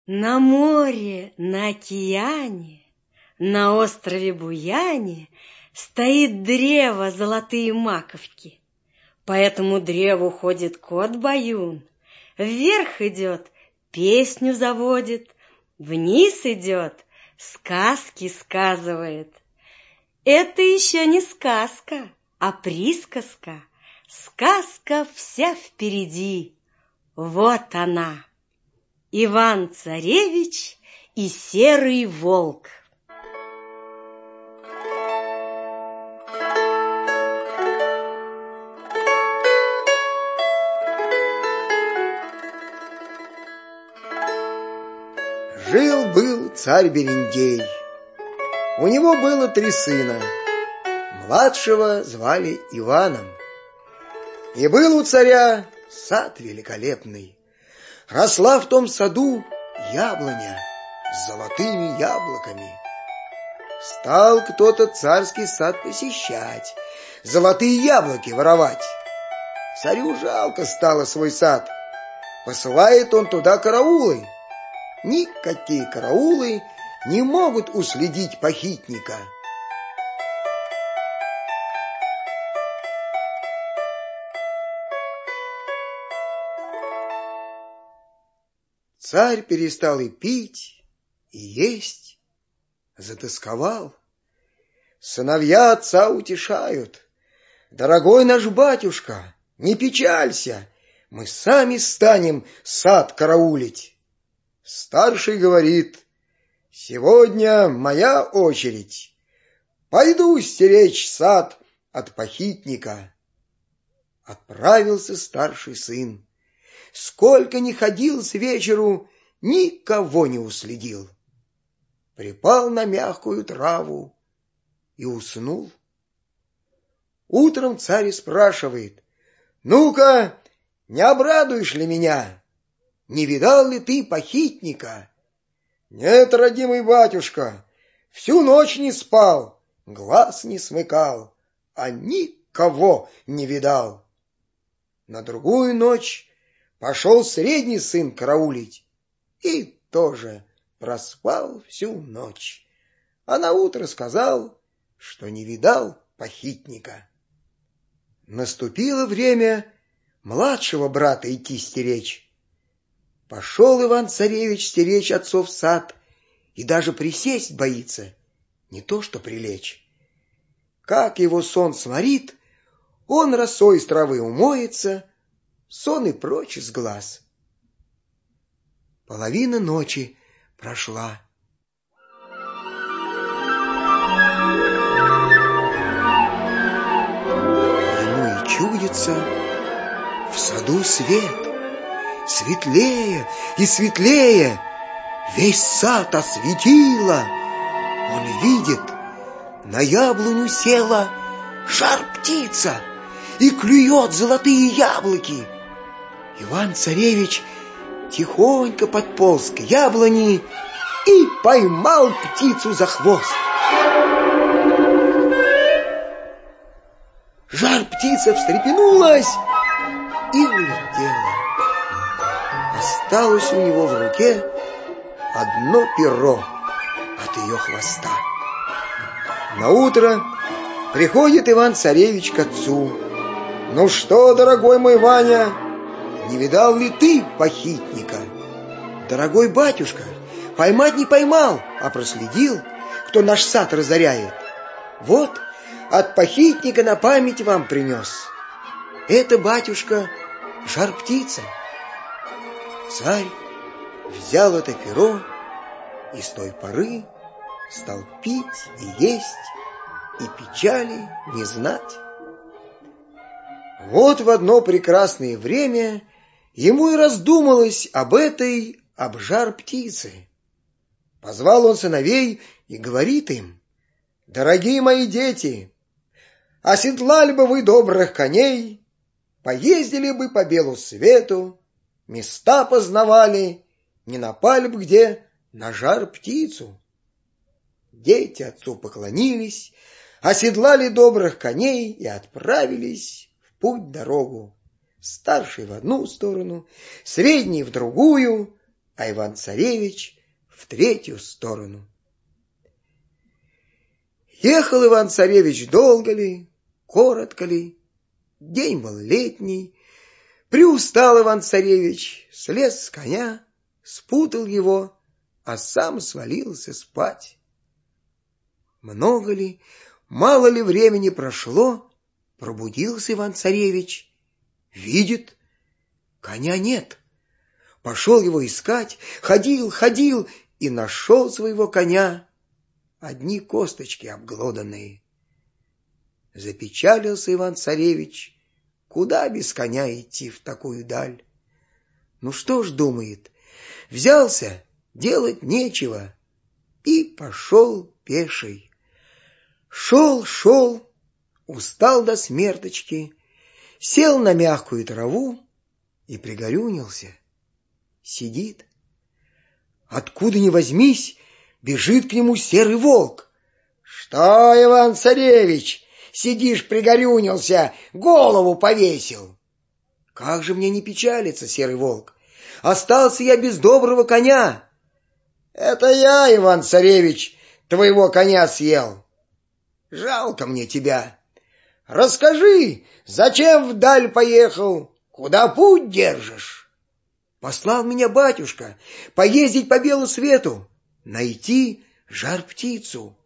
На море, на океане, на острове Буяне стоит древо золотые маковки. По этому древу ходит кот-баюн. Вверх идет, песню заводит, вниз идет, сказки сказывает. Это еще не сказка, а присказка. Сказка вся впереди. Вот она. Иван-царевич и серый волк. Жил-был царь Берендей. У него было 3 сына. Младшего звали Иваном. И был у царя сад великолепный. Росла в том саду яблоня с золотыми яблоками. Стал кто-то царский сад посещать, золотые яблоки воровать. Царю жалко стало свой сад. Посылает он туда караулы. Никакие караулы не могут уследить похитника. Царь перестал и пить, и есть, затосковал. Сыновья отца утешают: «Дорогой наш батюшка, не печалься, мы сами станем сад караулить». Старший говорит: «Сегодня моя очередь, пойду стеречь сад от похитника». Отправился старший сын. Сколько ни ходил с вечеру, никого не уследил. Припал на мягкую траву и уснул. Утром царь спрашивает: «Ну-ка, не обрадуешь ли меня? Не видал ли ты похитника?» «Нет, родимый батюшка, всю ночь не спал, глаз не смыкал, а никого не видал». На другую ночь пошел средний сын караулить и тоже проспал всю ночь, а наутро сказал, что не видал похитника. Наступило время младшего брата идти стеречь. Пошел Иван-царевич стеречь отцов сад и даже присесть боится, не то что прилечь. Как его сон сморит, он росой из травы умоется, сон и прочь из глаз. Половина ночи прошла. Ему и чудится, в саду свет, светлее и светлее, весь сад осветило. Он видит, на яблоню села жар-птица и клюет золотые яблоки. Иван-царевич тихонько подполз к яблони и поймал птицу за хвост. Жар-птица встрепенулась и улетела. Осталось у него в руке одно перо от ее хвоста. Наутро приходит Иван-царевич к отцу. «Ну что, дорогой мой Ваня, не видал ли ты похитника?» «Дорогой батюшка, поймать не поймал, а проследил, кто наш сад разоряет. Вот от похитника на память вам принес. Это, батюшка, жар-птица». Царь взял это перо и с той поры стал пить и есть, и печали не знать. Вот в одно прекрасное время ему и раздумалось об жар-птице. Позвал он сыновей и говорит им: «Дорогие мои дети, оседлали бы вы добрых коней, поездили бы по белу свету, места познавали, не напали бы где на жар-птицу». Дети отцу поклонились, оседлали добрых коней и отправились в путь-дорогу. Старший в одну сторону, средний в другую, а Иван-царевич в третью сторону. Ехал Иван-царевич долго ли, коротко ли, день был летний. Приустал Иван-царевич, слез с коня, спутал его, а сам свалился спать. Много ли, мало ли времени прошло, пробудился Иван-царевич, видит, коня нет. Пошел его искать, ходил и нашел своего коня. Одни косточки обглоданные. Запечалился Иван-царевич, куда без коня идти в такую даль? Ну что ж, думает, взялся, делать нечего, и пошел пеший. Шел, устал до смерточки, сел на мягкую траву и пригорюнился. Сидит. Откуда ни возьмись, бежит к нему серый волк. «Что, Иван-царевич, сидишь пригорюнился, голову повесил?» «Как же мне не печалиться, серый волк? Остался я без доброго коня». «Это я, Иван-царевич, твоего коня съел. Жалко мне тебя. Расскажи, зачем вдаль поехал, куда путь держишь?» «Послал меня батюшка поездить по белу свету, найти жар-птицу».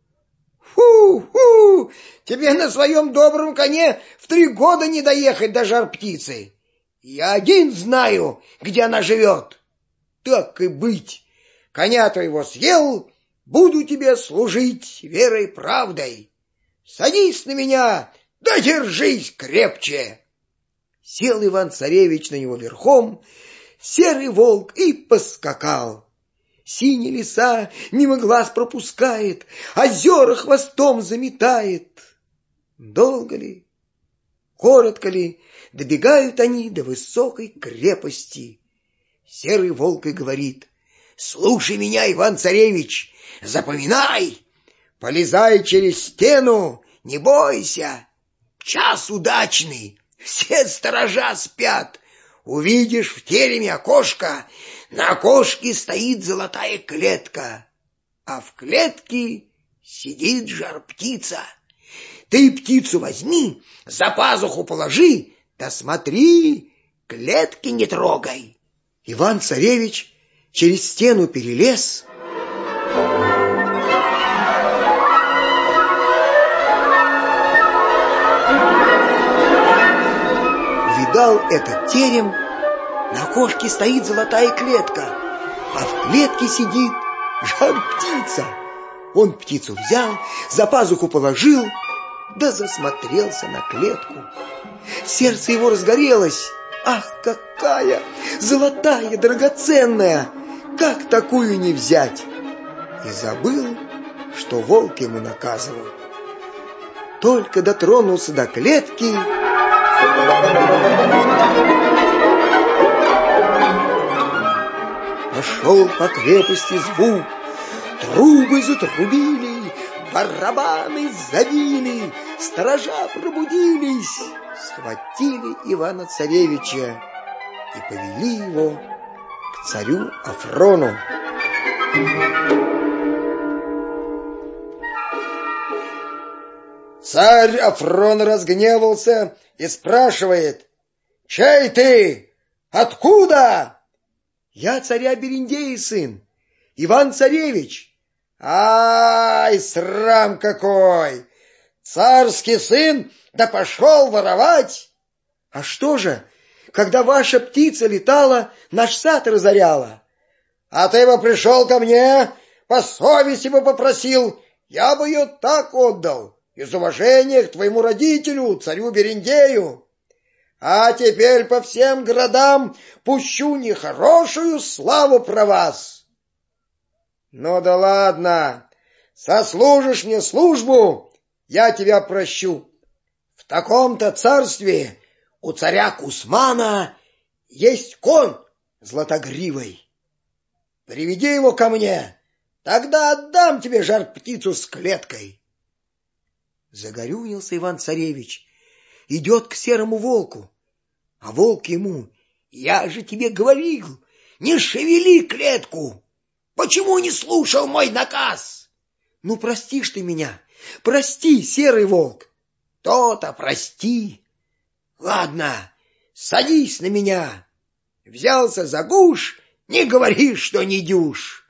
«Фу! Тебе на своем добром коне в 3 года не доехать до жар-птицы. Я один знаю, где она живет. Так и быть, коня твоего съел, буду тебе служить верой и правдой. Садись на меня, да держись крепче». Сел Иван-царевич на него верхом, серый волк и поскакал. Синие леса мимо глаз пропускает, озера хвостом заметает. Долго ли, коротко ли, добегают они до высокой крепости. Серый волк и говорит: «Слушай меня, Иван-царевич, запоминай, полезай через стену, не бойся. Час удачный, все сторожа спят. Увидишь в тереме окошко, на окошке стоит золотая клетка, а в клетке сидит жар-птица. Ты птицу возьми, за пазуху положи, да смотри, клетки не трогай». Иван-царевич через стену перелез. Видал этот терем, на окошке стоит золотая клетка, а в клетке сидит жар-птица. Он птицу взял, за пазуху положил, да засмотрелся на клетку. Сердце его разгорелось. Ах, какая золотая, драгоценная! Как такую не взять? И забыл, что волк ему наказывал. Только дотронулся до клетки, пошел по крепости звук. Трубы затрубили, барабаны завили, сторожа пробудились, схватили Ивана-царевича и повели его к царю Афрону. Царь Афрон разгневался и спрашивает: «Чей ты? Откуда?» «Я царя Берендея сын, Иван-царевич». «Ай, срам какой! Царский сын, да пошел воровать!» «А что же, когда ваша птица летала, наш сад разоряла?» «А ты бы пришел ко мне, по совести бы попросил, я бы ее так отдал, из уважения к твоему родителю, царю Берендею. А теперь по всем городам пущу нехорошую славу про вас». «Ну да ладно, сослужишь мне службу, я тебя прощу. В таком-то царстве у царя Кусмана есть конь златогривый. Приведи его ко мне, тогда отдам тебе жар-птицу с клеткой». Загорюнился Иван-царевич, идет к серому волку, а волк ему: «Я же тебе говорил, не шевели клетку. Почему не слушал мой наказ? Ну, простишь ты меня, прости, серый волк. То-то прости. Ладно, садись на меня. Взялся за гуш, не говори, что не дюж.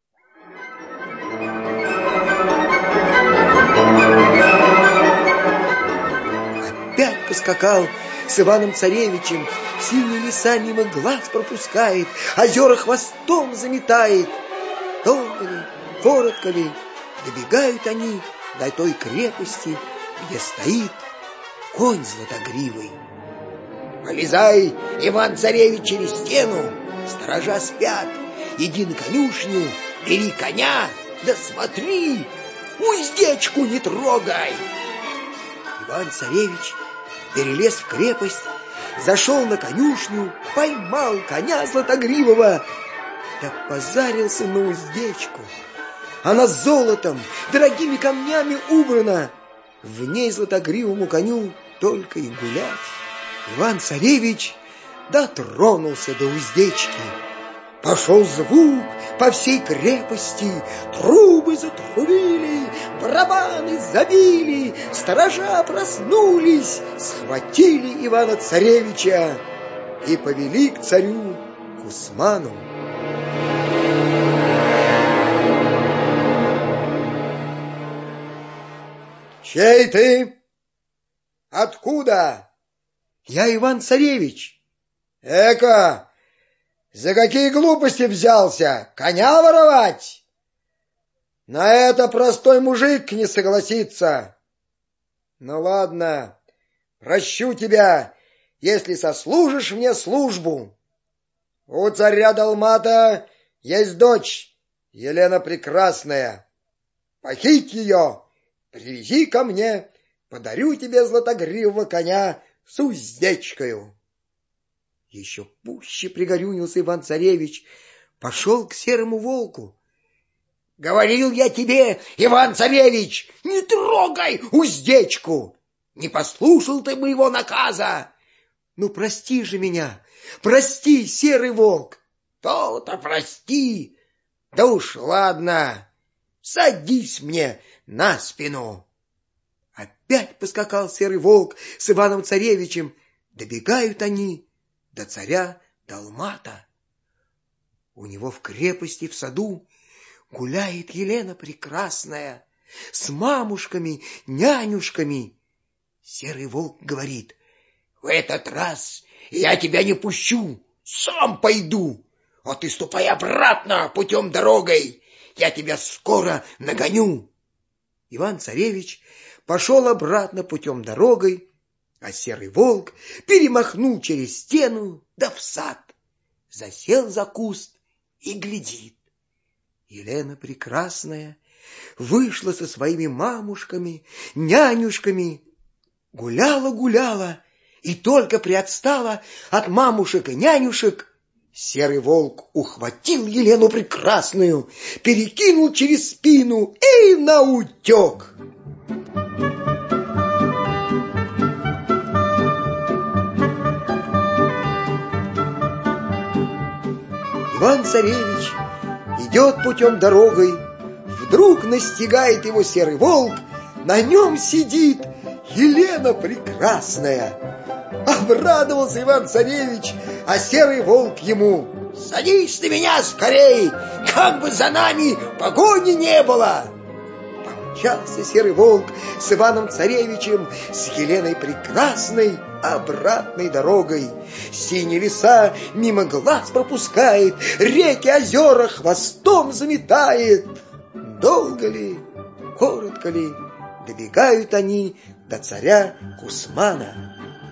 Опять поскакал с Иваном-царевичем, синие леса мимо глаз пропускает, озера хвостом заметает. Долго ли, коротко ли, добегают они до той крепости, где стоит конь златогривый. Полезай, Иван-царевич, через стену, сторожа спят, иди на конюшню, бери коня, да смотри, уздечку не трогай. Иван-царевич перелез в крепость, зашел на конюшню, поймал коня златогривого, да позарился на уздечку. Она золотом, дорогими камнями убрана, в ней златогривому коню только и гулять. Иван-царевич дотронулся до уздечки. Пошел звук по всей крепости, трубы затрубили, барабаны забили, сторожа проснулись, схватили Ивана-царевича и повели к царю Кусману. Чей ты? Откуда? Я Иван-царевич. Эка, за какие глупости взялся? Коня воровать? На это простой мужик не согласится. Ну ладно, прощу тебя, если сослужишь мне службу. У царя Далмата есть дочь, Елена Прекрасная. Похить ее, привези ко мне, подарю тебе златогривого коня с уздечкою. Еще пуще пригорюнился Иван-царевич, пошел к серому волку. Говорил я тебе, Иван-царевич, не трогай уздечку. Не послушал ты моего наказа. Ну, прости же меня, прости, серый волк. То-то прости. Да уж ладно, садись мне на спину. Опять поскакал серый волк с Иваном-царевичем. Добегают они до царя Далмата. У него в крепости в саду гуляет Елена Прекрасная с мамушками, нянюшками. Серый волк говорит: в этот раз я тебя не пущу, сам пойду, а ты ступай обратно путем дорогой, я тебя скоро нагоню. Иван-царевич пошел обратно путем дорогой, а серый волк перемахнул через стену да в сад, засел за куст и глядит. Елена Прекрасная вышла со своими мамушками, нянюшками, гуляла-гуляла и только приотстала от мамушек и нянюшек, серый волк ухватил Елену Прекрасную, перекинул через спину и наутек. Иван-царевич идет путем дорогой, вдруг настигает его серый волк, на нем сидит Елена Прекрасная. Обрадовался Иван-царевич, а серый волк ему: садись на меня скорей, как бы за нами погони не было. Помчался серый волк с Иваном-царевичем, с Еленой Прекрасной обратной дорогой. Синие леса мимо глаз пропускает, реки, озера хвостом заметает. Долго ли, коротко ли, добегают они до царя Кусмана.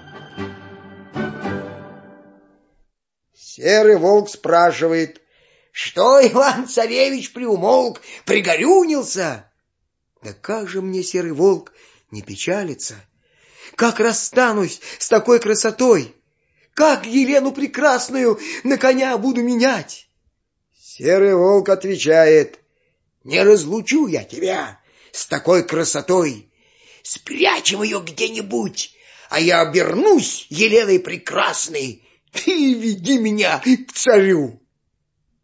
Серый волк спрашивает: что Иван-царевич приумолк, пригорюнился? Да как же мне, серый волк, не печалиться? Как расстанусь с такой красотой? Как Елену Прекрасную на коня буду менять? Серый волк отвечает: не разлучу я тебя с такой красотой. Спрячем ее где-нибудь, а я обернусь Еленой Прекрасной. Ты веди меня к царю.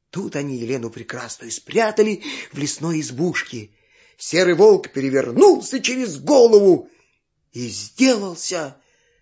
Тут они Елену Прекрасную спрятали в лесной избушке. Серый волк перевернулся через голову и сделался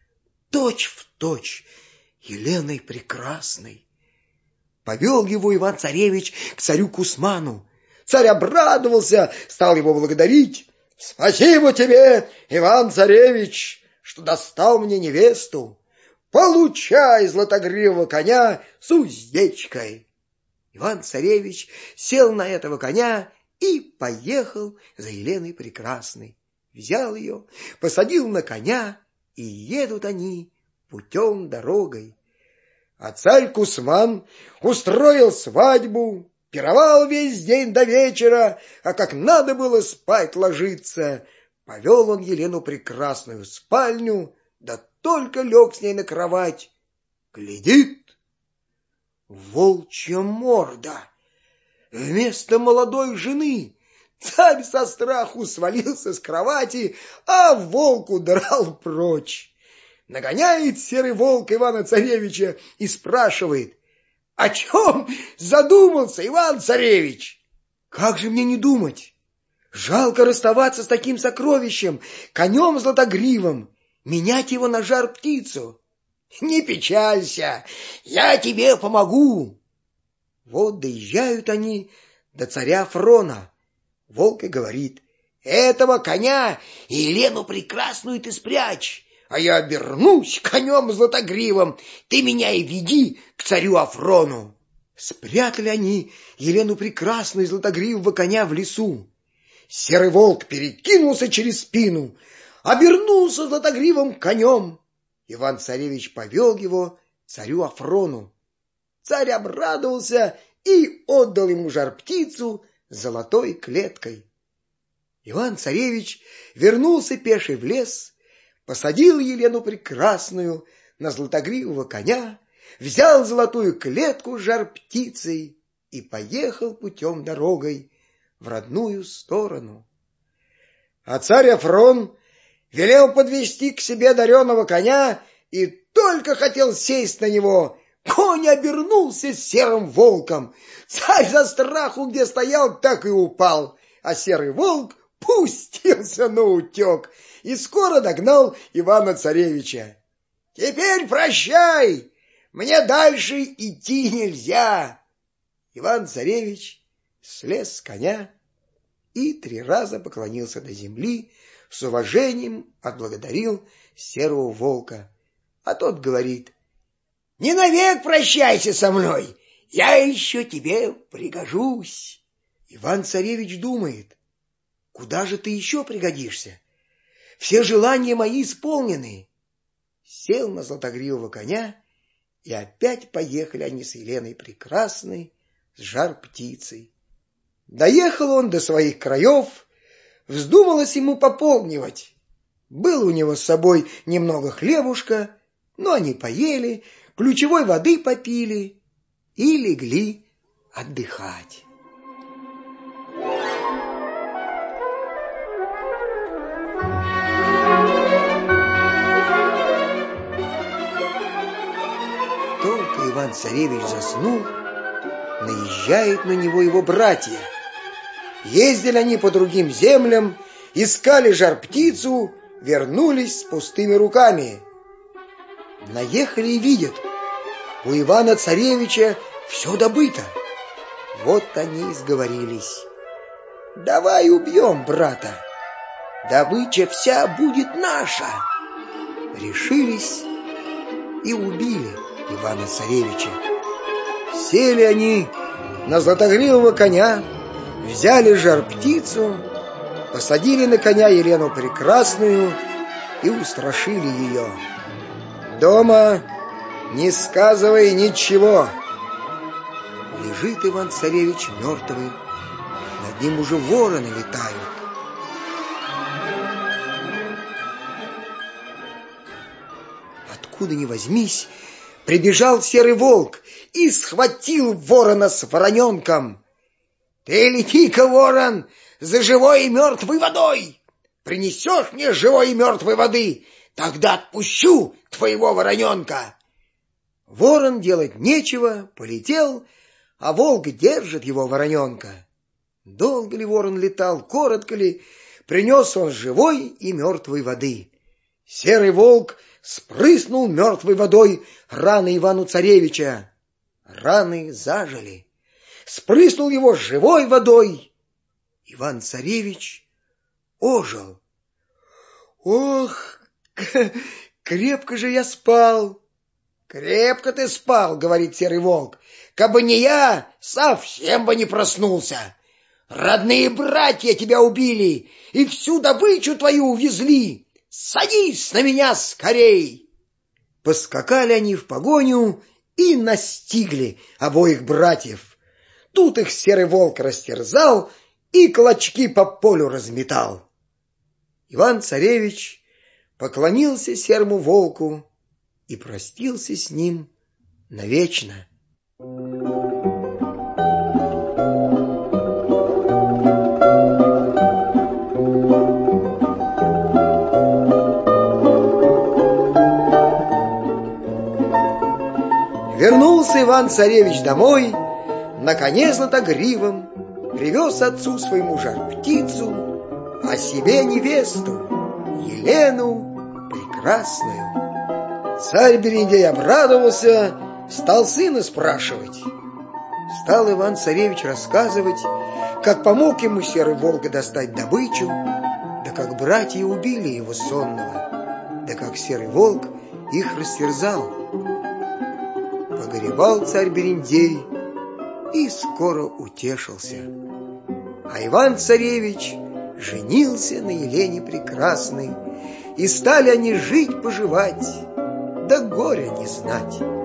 точь-в-точь Еленой Прекрасной. Повел его Иван-Царевич к царю Кусману. Царь обрадовался, стал его благодарить. «Спасибо тебе, Иван-Царевич, что достал мне невесту. Получай златогривого коня с уздечкой». Иван-Царевич сел на этого коня и поехал за Еленой Прекрасной. Взял ее, посадил на коня, и едут они путем дорогой. А царь Кусман устроил свадьбу, пировал весь день до вечера, а как надо было спать ложиться, повел он Елену Прекрасную в спальню, да только лег с ней на кровать. Глядит, волчья морда вместо молодой жены. Царь со страху свалился с кровати, а волк удрал прочь. Нагоняет серый волк Ивана-Царевича и спрашивает: «О чем задумался, Иван-Царевич?» «Как же мне не думать? Жалко расставаться с таким сокровищем, конем златогривым, менять его на жар-птицу». «Не печалься, я тебе помогу». Вот доезжают они до царя Фрона. Волк и говорит: «Этого коня и Елену Прекрасную ты спрячь, а я обернусь конем златогривым, ты меня и веди к царю Афрону». Спрятали они Елену Прекрасную и златогривого коня в лесу. Серый волк перекинулся через спину, обернулся златогривым конем. Иван-Царевич повел его царю Афрону. Царь обрадовался и отдал ему жар-птицу с золотой клеткой. Иван-Царевич вернулся пеший в лес, посадил Елену Прекрасную на златогривого коня, взял золотую клетку с жар-птицей и поехал путем дорогой в родную сторону. А царь Афрон велел подвести к себе дареного коня и только хотел сесть на него, конь обернулся серым волком. Царь за страху, где стоял, так и упал, а серый волк пустился наутек и скоро догнал Ивана-Царевича. «Теперь прощай, мне дальше идти нельзя». Иван-Царевич слез с коня и 3 раза поклонился до земли, с уважением отблагодарил серого волка. А тот говорит: «Не навек прощайся со мной, я еще тебе пригожусь». Иван-Царевич думает: куда же ты еще пригодишься? Все желания мои исполнены. Сел на златогривого коня, и опять поехали они с Еленой Прекрасной, с жар-птицей. Доехал он до своих краев, вздумалось ему пополнивать. Было у него с собой немного хлебушка, но они поели, ключевой воды попили и легли отдыхать. Только Иван-Царевич заснул, наезжают на него его братья. Ездили они по другим землям, искали жар-птицу, вернулись с пустыми руками. Наехали и видят, у Ивана-Царевича все добыто. Вот они и сговорились: давай убьем брата, добыча вся будет наша. Решились и убили Ивана-Царевича. Сели они на златогривого коня, взяли жар-птицу, посадили на коня Елену Прекрасную и устрашили ее. Дома не сказывай ничего. Лежит Иван-Царевич мертвый, над ним уже вороны летают. Откуда ни возьмись, прибежал серый волк и схватил ворона с вороненком. «Ты лети-ка, ворон, за живой и мертвой водой! Принесешь мне живой и мертвой воды, тогда отпущу твоего вороненка!» Ворон делать нечего, полетел, а волк держит его, вороненка. Долго ли ворон летал, коротко ли, принес он живой и мертвой воды. Серый волк спрыснул мертвой водой раны Ивану-царевича. Раны зажили. Спрыснул его живой водой. Иван-царевич ожил. «Ох, крепко же я спал!» «Крепко ты спал, — говорит серый волк, — кабы не я, совсем бы не проснулся. Родные братья тебя убили и всю добычу твою увезли. Садись на меня скорей!» Поскакали они в погоню и настигли обоих братьев. Тут их серый волк растерзал и клочки по полю разметал. Иван-царевич поклонился серому волку и простился с ним навечно. Вернулся Иван-царевич домой, наконец над Огривом, привез отцу своему жар-птицу, а себе невесту, Елену прекрасную. Царь Берендей обрадовался, стал сына спрашивать. Стал Иван-царевич рассказывать, как помог ему серый волк достать добычу, да как братья убили его сонного, да как серый волк их растерзал. Погоревал царь Берендей и скоро утешился. А Иван-царевич женился на Елене прекрасной, и стали они жить-поживать, да горя не знать.